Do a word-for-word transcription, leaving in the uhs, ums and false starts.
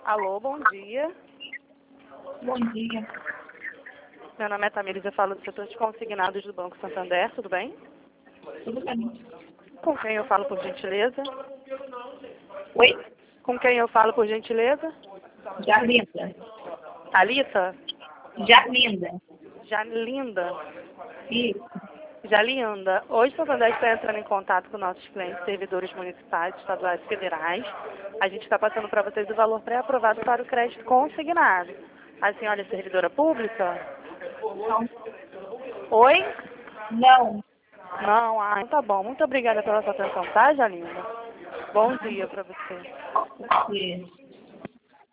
Alô, bom dia. Bom dia. Meu nome é Tamires, eu falo do setor de consignados do Banco Santander, tudo bem? Tudo bem? Com quem eu falo por gentileza? Oi? Com quem eu falo por gentileza? Jarlinda. Thalita? Jarlinda. Jalinda? Isso. Jalinda, hoje o Santander está entrando em contato com nossos clientes, servidores municipais, estaduais e federais. A gente está passando para vocês o valor pré-aprovado para o crédito consignado. A senhora é servidora pública? Não. Oi? Não. Não, ah, tá bom. Muito obrigada pela sua atenção, tá, Jalinda? Bom dia para você. Isso.